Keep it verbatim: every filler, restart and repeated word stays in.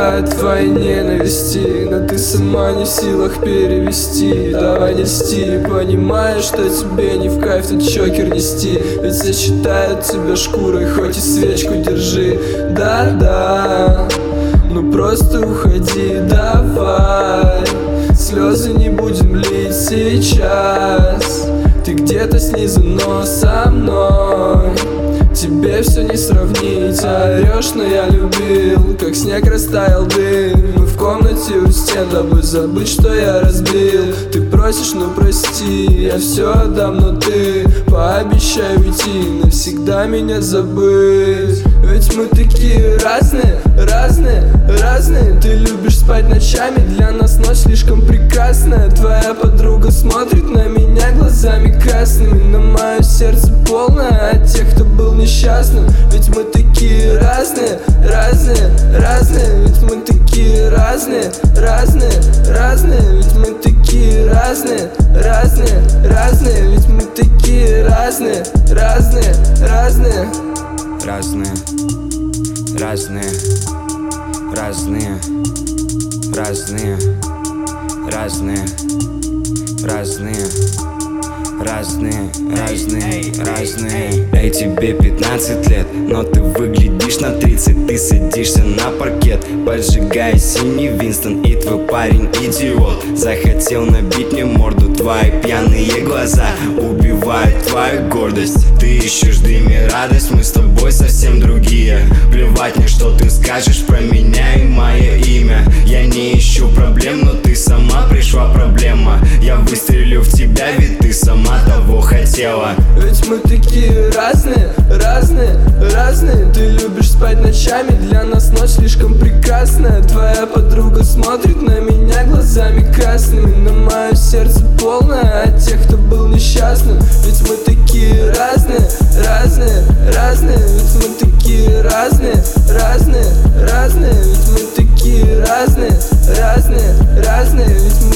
убивает твои ненависти, но ты сама не в силах перевести. Давай не льсти, понимаешь, что тебе не в кайф тот чокер нести. Ведь все считают тебя шкурой, хоть и свечку держи. Да-да, ну просто уходи, давай. Слезы не будем лить сейчас. Ты где-то снизу, но со мной тебе все не сравнить. Орешь, но я любил, как снег растаял дым. Мы в комнате у стен, тобой забыть, что я разбил. Ты просишь, ну прости, я все отдам, но ты пообещай уйти, навсегда меня забыть. Ведь мы такие разные, разные, разные. Ты любишь спать ночами, для нас ночь слишком прекрасная. Твоя подруга смотрит на меня глазами красными, но мое сердце полное от тех, кто был несчастным. Ведь мы такие разные, разные, разные. Ведь мы такие разные, разные, разные. Ведь мы такие разные, разные, разные. Ведь мы такие разные, разные, разные. Разные, разные, разные, разные, разные, разные, разные, разные, разные. Эй, тебе пятнадцать лет, но ты выглядишь на тридцать. Ты садишься на паркет, поджигая синий Винстон, и твой парень идиот. Захотел набить мне морду, твои пьяные глаза убивают твою гордость. Ты ищешь в дыме радость, мы с тобой совсем другие. Плевать мне, что ты скажешь про меня и мое имя. Я не ищу проблем, но ты сама пришла проблема. Я выстрелю в тебя, ведь ты сама того хотела. Ведь мы такие разные, разные, разные. Ты любишь спать ночами, для нас ночь слишком прекрасная. Твоя подруга смотрит на меня глазами красными, но мое сердце полное от тех, кто был несчастным. Ведь мы такие разные, разные, разные. Ведь мы такие разные, разные, разные. Ведь мы такие разные, разные, разные. Ведь мы